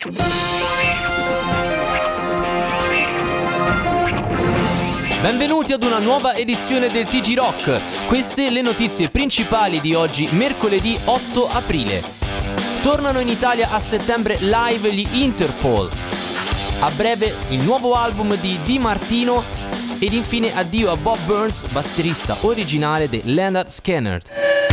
Benvenuti ad una nuova edizione del TG Rock. Queste le notizie principali di oggi, mercoledì 8 aprile. Tornano in Italia a settembre live gli Interpol. A breve il nuovo album di Di Martino ed infine addio a Bob Burns, batterista originale dei Lynyrd Skynyrd.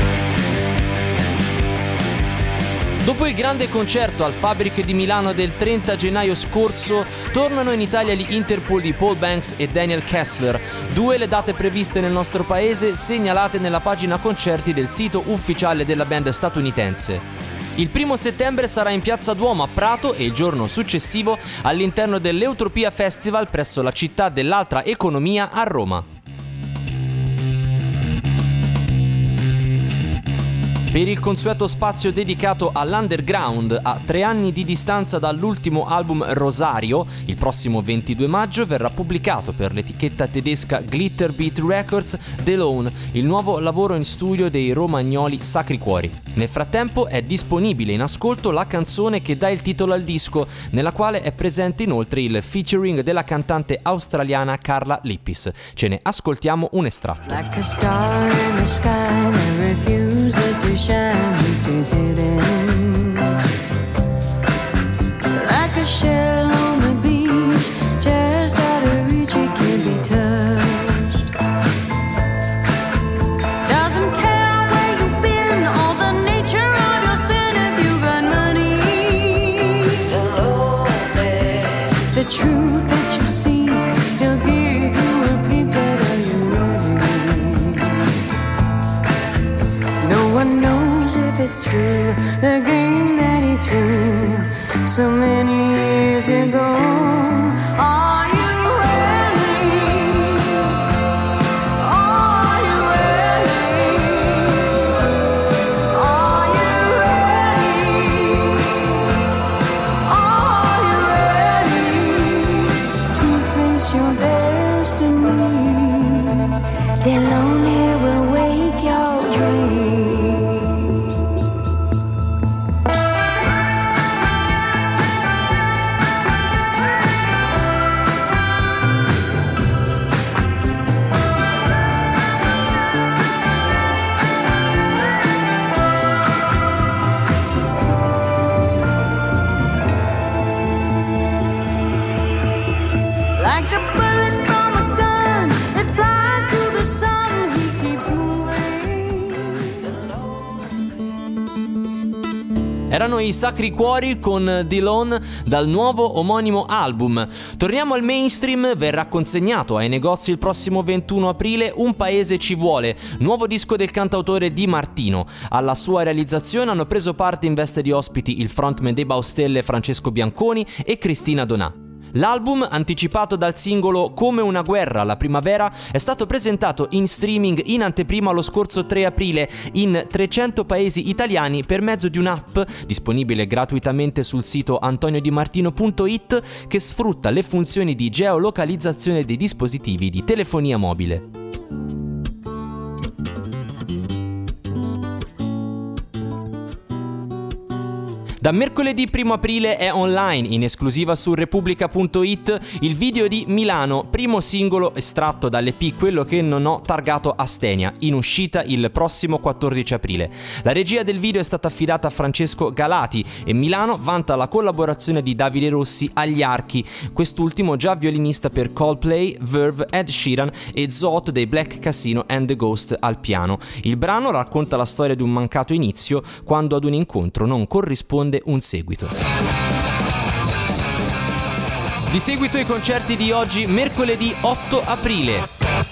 Dopo il grande concerto al Fabric di Milano del 30 gennaio scorso, tornano in Italia gli Interpol di Paul Banks e Daniel Kessler, due le date previste nel nostro paese segnalate nella pagina concerti del sito ufficiale della band statunitense. Il 1 settembre sarà in Piazza Duomo a Prato e il giorno successivo all'interno dell'Eutropia Festival presso la città dell'altra economia a Roma. Per il consueto spazio dedicato all'underground, a 3 anni di distanza dall'ultimo album Rosario, il prossimo 22 maggio verrà pubblicato per l'etichetta tedesca Glitter Beat Records The Lone, il nuovo lavoro in studio dei romagnoli Sacri Cuori. Nel frattempo è disponibile in ascolto la canzone che dà il titolo al disco, nella quale è presente inoltre il featuring della cantante australiana Carla Lippis. Ce ne ascoltiamo un estratto. Like a star in the sky that refuses to shine, he stays hidden. Like a shell on the beach, just out of reach, it can't be touched. Doesn't care where you've been or the nature of your sin. If you got money, the truth that you seek, he'll give you a peep at all you're ready. No one knows if it's true, the game that he threw so many years ago. Are you ready? Are you ready? Are you ready? Are you ready to face your destiny? The lonely will wake your dreams. Like a bullet from a gun that flies to the sun, he keeps moving. Erano i Sacri Cuori con Dillon dal nuovo omonimo album. Torniamo al mainstream, verrà consegnato ai negozi il prossimo 21 aprile Un paese ci vuole, nuovo disco del cantautore Di Martino. Alla sua realizzazione hanno preso parte in veste di ospiti il frontman dei Baustelle Francesco Bianconi e Cristina Donà. L'album, anticipato dal singolo Come una guerra alla primavera, è stato presentato in streaming in anteprima lo scorso 3 aprile in 300 paesi italiani per mezzo di un'app disponibile gratuitamente sul sito antoniodimartino.it che sfrutta le funzioni di geolocalizzazione dei dispositivi di telefonia mobile. Da mercoledì 1 aprile è online, in esclusiva su Repubblica.it, il video di Milano, primo singolo estratto dall'EP Quello che non ho targato Astenia, in uscita il prossimo 14 aprile. La regia del video è stata affidata a Francesco Galati e Milano vanta la collaborazione di Davide Rossi agli archi, quest'ultimo già violinista per Coldplay, Verve, Ed Sheeran e Zoot dei Black Casino and the Ghost al piano. Il brano racconta la storia di un mancato inizio quando ad un incontro non corrisponde un seguito. Di seguito i concerti di oggi, mercoledì 8 aprile.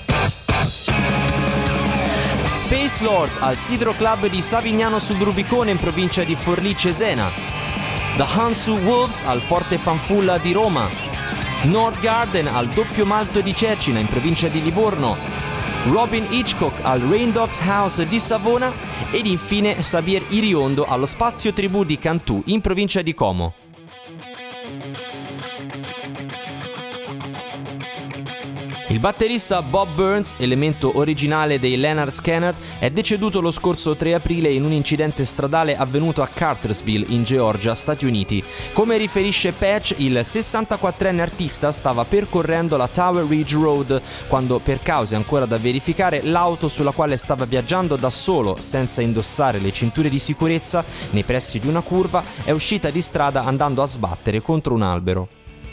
Space Lords al Sidro Club di Savignano sul Rubicone in provincia di Forlì Cesena. The Hansu Wolves al Forte Fanfulla di Roma. North Garden al Doppio Malto di Cecina in provincia di Livorno. Robin Hitchcock al Rain Dogs House di Savona ed infine Xavier Iriondo allo Spazio Tribù di Cantù in provincia di Como. Il batterista Bob Burns, elemento originale dei Lynyrd Skynyrd, è deceduto lo scorso 3 aprile in un incidente stradale avvenuto a Cartersville, in Georgia, Stati Uniti. Come riferisce Patch, il 64enne artista stava percorrendo la Tower Ridge Road quando, per cause ancora da verificare, l'auto sulla quale stava viaggiando da solo, senza indossare le cinture di sicurezza, nei pressi di una curva, è uscita di strada andando a sbattere contro un albero.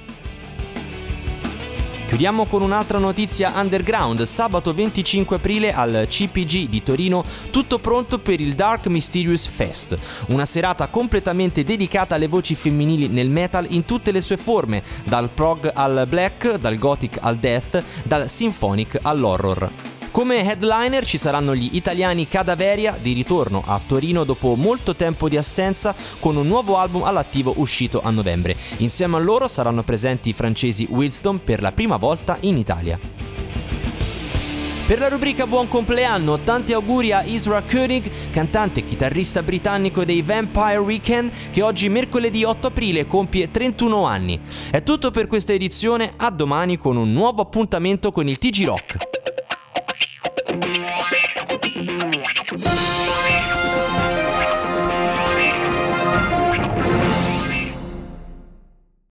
Chiudiamo con un'altra notizia underground. Sabato 25 aprile al CPG di Torino tutto pronto per il Dark Mysterious Fest, una serata completamente dedicata alle voci femminili nel metal in tutte le sue forme, dal prog al black, dal gothic al death, dal symphonic all'horror. Come headliner ci saranno gli italiani Cadaveria, di ritorno a Torino dopo molto tempo di assenza con un nuovo album all'attivo uscito a novembre. Insieme a loro saranno presenti i francesi Wisdom per la prima volta in Italia. Per la rubrica Buon compleanno, tanti auguri a Ezra Koenig, cantante e chitarrista britannico dei Vampire Weekend, che oggi mercoledì 8 aprile compie 31 anni. È tutto per questa edizione, a domani con un nuovo appuntamento con il TG Rock.